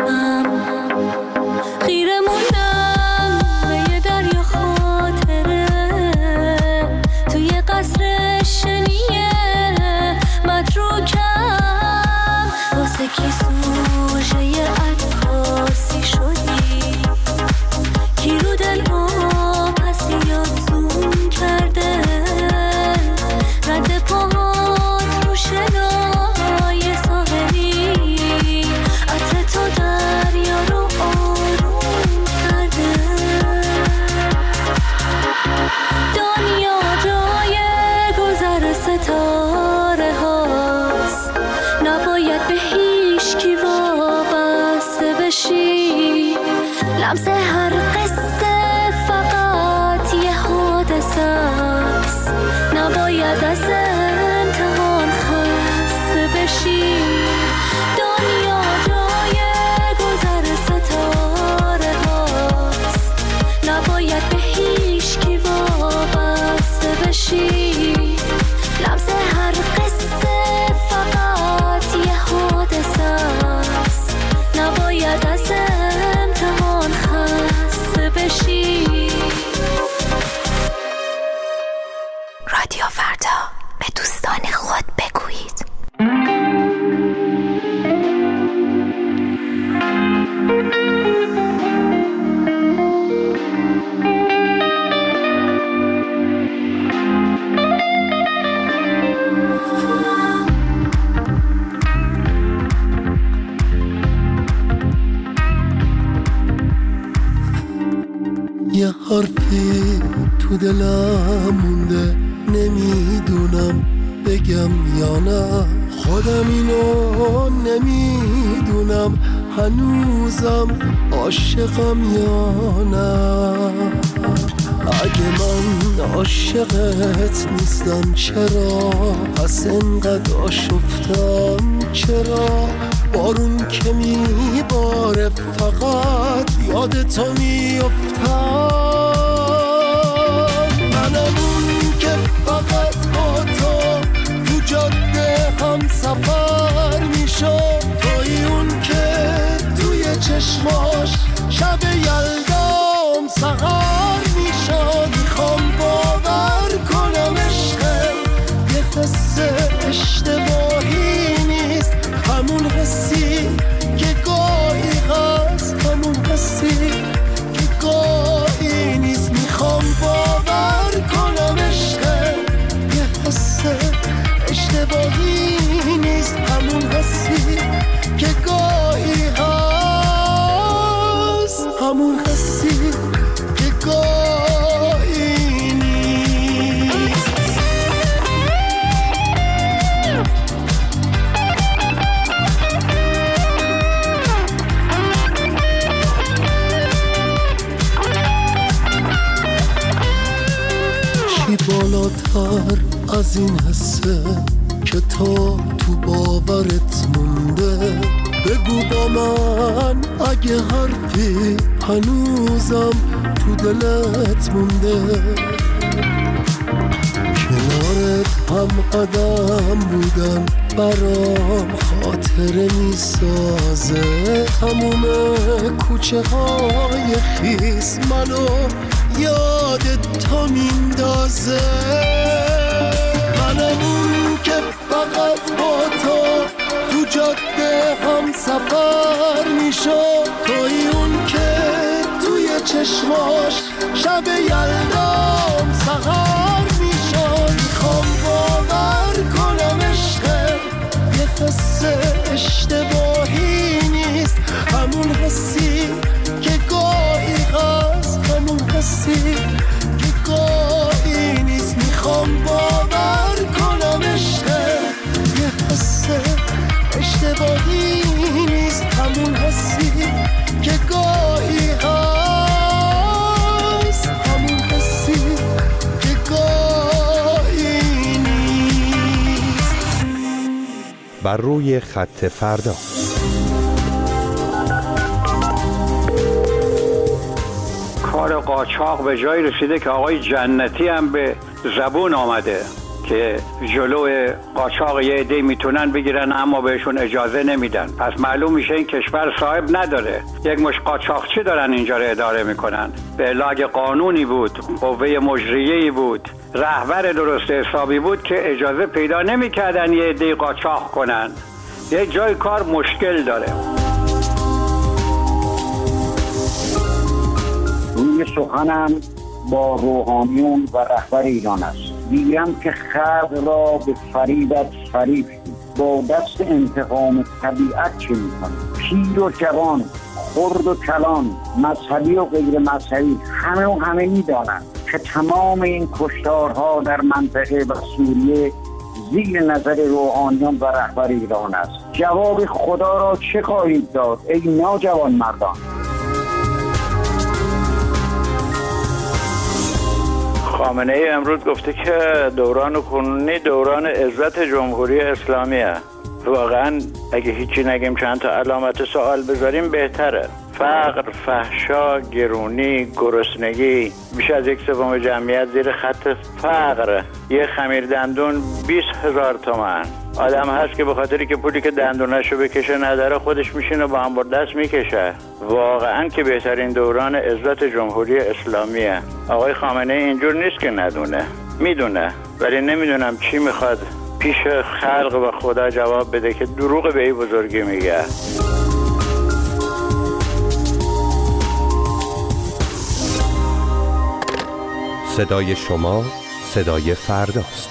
کم خیره موندم به یه دریا خاطره توی قصر شنیه متروکم واسه کی سوژه یه عکاسی شدی کی رو دل رو پس یاد زوم کرده رد پاهات رو شنای ساحلی عطر تو دریا رو آروم کرده دنیا جای گذر ستاره هاست نباید به هیچ کی وابسته بشی لمس هر قصه فقط یه حادثه است نباید از امتحان خسته بشی دنیا جای گذر ستاره هاست نباید به هیچ کی وابسته بشی لمس هر قصه فقط یه حادثه است نباید از امتحان خسته بشی رادیو فردا به دوستان خود بگویید یه حرفی تو دلم مونده نمیدونم بگم یا نه خودم اینو نمیدونم هنوزم عاشقم یا نه اگه من عاشقت نیستم چرا پس انقدر آشفتم چرا بارون که میباره فقط یاد تو میافتم منم اون که فقط با تو جاده هم سفر میشم توی اون که توی چشماش شب یلدام سحر میشم میخوام باور کنم عشقم یه قصه اشتباهی نیست همون حسی که گاهی هست همون حسی که گاهی نیست میخوام باور کنم عشقم یه حس اشتباهی نیست همون حسی که گاهی هست همون حسی که گاهی نیست کی بالاتر از این حسه که تو باورت مونده بگو با من اگه حرفی هنوزم تو دلت مونده کنارت هم قدم بودن برام خاطره میسازه تموم کوچه های خیس منو یاد تو میندازه منم اون که فقط با تو جاده هم سفر میشم توی اون که توی چشماش شب یلدام سحر میشم میخوام باور کنم عشقم یه قصه اشتباهی نیست همون حسی که گاهی هست همون حسی که گاهی نیست میخوام باور کنم عشقم یه قصه اشتباهی نیست همون حسی که گاهی هست همون حسی که گاهی نیست بر روی خط فردا کار قاچاق به جای رسیده که آقای جنتی هم به زبون آمده که جلو قاچاق یه عده میتونن بگیرن اما بهشون اجازه نمیدن. پس معلوم میشه این کشور صاحب نداره، یک مش قاچاقچی دارن اینجا رو اداره میکنن. به علاوه قانونی بود، قوه مجریه‌ای بود، رهبر درست حسابی بود که اجازه پیدا نمیکردن یه عده قاچاق کنن. یه جای کار مشکل داره. روی سخنم با روحانیون و رهبر ایران است. میگم که خلق را به فریبت فریبی، با دست انتقام طبیعت چه میکنی؟ پیر و جوان، خرد و کلان، مذهبی و غیر مذهبی، همه میدانند که تمام این کشتارها در منطقه و سوریه زیر نظر روحانیون و رهبر ایران است. جواب خدا را چه خواهید داد ای ناجوان مردان؟ خامنه ای امروز گفته که دوران کنونی دوران عزت جمهوری اسلامیه. واقعا اگه هیچی نگیم چند تا علامت سوال بذاریم بهتره. فقر، فحشا، گرونی، گرسنگی، بیش از 1/3 جمعیت زیر خط فقر. یه خمیر دندون 20,000 تومان. آدم هست که به خاطری که پولی که دندونشو بکشه نداره خودش میشینه با هم دست میکشه. واقعا که بهترین دوران عزت جمهوری اسلامیه. آقای خامنه ای اینجور نیست که ندونه، میدونه، ولی نمیدونم چی میخواد پیش خلق و خدا جواب بده که دروغ به این بزرگی میگه. صدای شما صدای فرداست.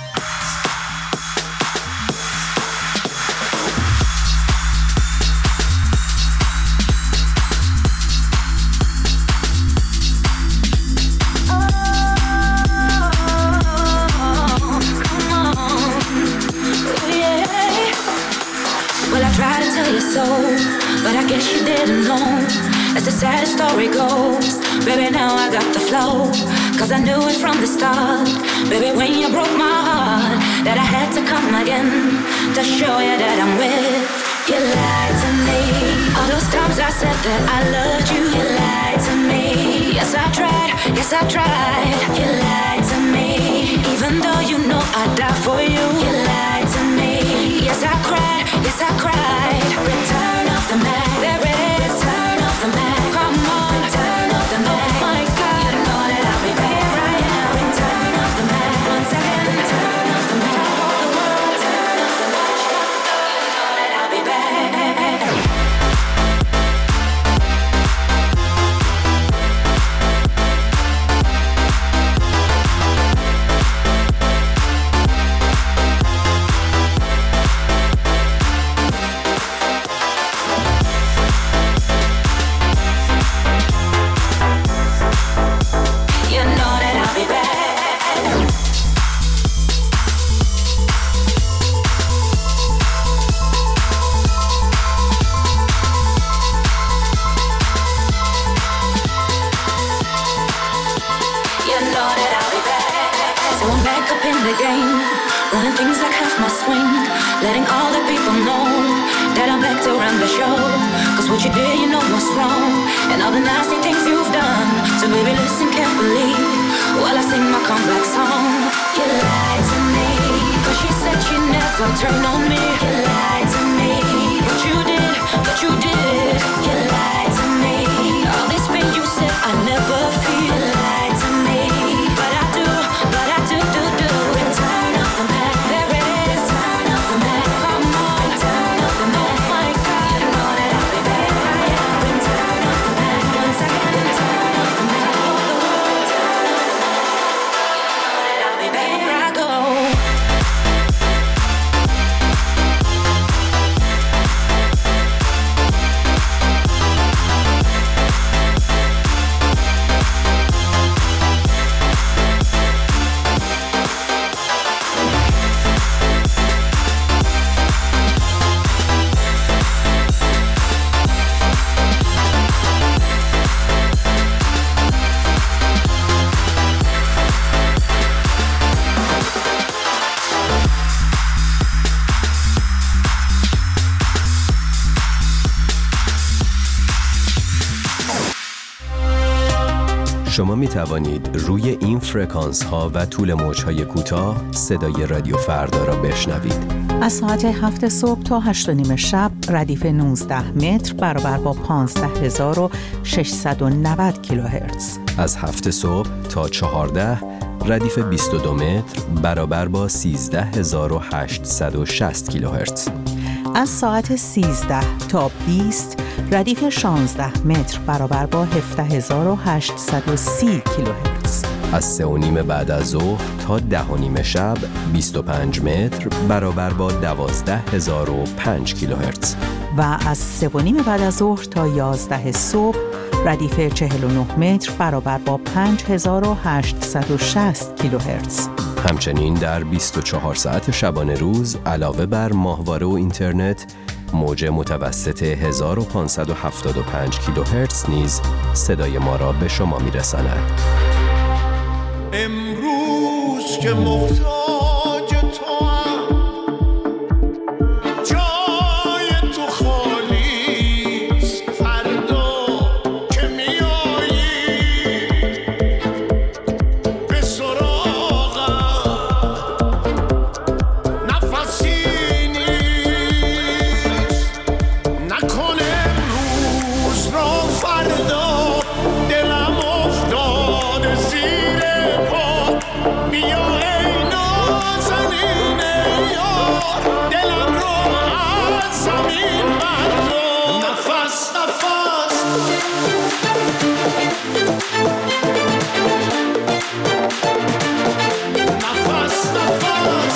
But I guess you didn't know. As the sad story goes, baby, now I got the flow. Cause I knew it from the start, baby, when you broke my heart, that I had to come again to show you that I'm with. You lied to me. All those times I said that I loved you, you lied to me. Yes, I tried, yes, I tried. You lied to me. Even though you know I'd die for you, you lied to me. Yes, I cried, yes, I cried. Return of the Mac, there it is. Return of the Mac, come on. Return of the Mac, oh my God, you know that I'll be back. Here I am. Return of the Mac, once again. Return of the Mac, all the world. Return of the Mac, you know that I'll be back. Running things like half my swing, letting all the people know that I'm back to run the show. Cause what you did, you know what's wrong, and all the nasty things you've done. So baby, listen carefully while I sing my comeback song. You lied to me, cause she said she'd never turn on me. You lied to me, but you did, but you did. You lied to me, all this pain you said I never feel. You lied to me, but I do. Return of the Mac, there it is. Return of the Mac, come on. Return of the Mac, my God, you know that I'll be back. Return of the Mac, once again. Return of the Mac, all the world. Return of the Mac, you know that I'll be back. Here I go. شما می توانید روی این فرکانس ها و طول موج های کوتاه صدای رادیو فردا را بشنوید. از ساعت 7 صبح تا 8:30 شب ردیف 19 متر برابر با 15690 کیلوهرتز. از 7 صبح تا 14 ردیف 22 متر برابر با 13860 کیلوهرتز. از ساعت 13 تا 20 ردیف 16 متر برابر با 17830 کیلوهرتز. از 3:30 بعد از ظهر تا 10:30 شب 25 متر برابر با 12005 کیلوهرتز. و از 3:30 بعد از ظهر تا 11 صبح ردیف 49 متر برابر با 5860 کیلوهرتز. همچنین در 24 ساعت شبانه روز علاوه بر ماهواره و اینترنت، موج متوسط 1575 کیلوهرتز نیز صدای ما را به شما می‌رساند. امروز که محتاج توام، جای تو خالیست. فردا که میایی به سراغم، نفسی نیست. نکن امروز را فردا، دلم افتاده زیر پا. بیا ای نازنین یار، دلم رو از زمین بردار. نفس نفس نفس نفس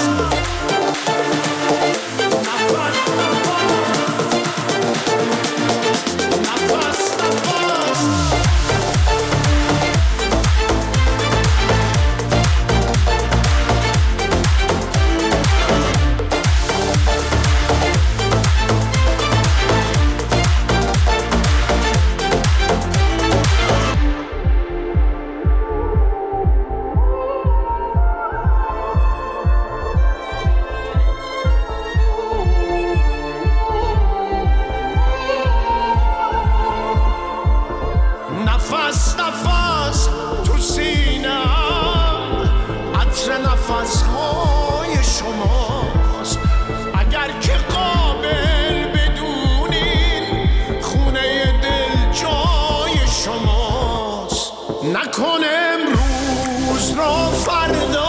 نفس نفس تو سینه‌ام، عطر نفس‌های شماست. اگر که قابل بدونین، خونه دل جای شماست. نکن امروز را فردا،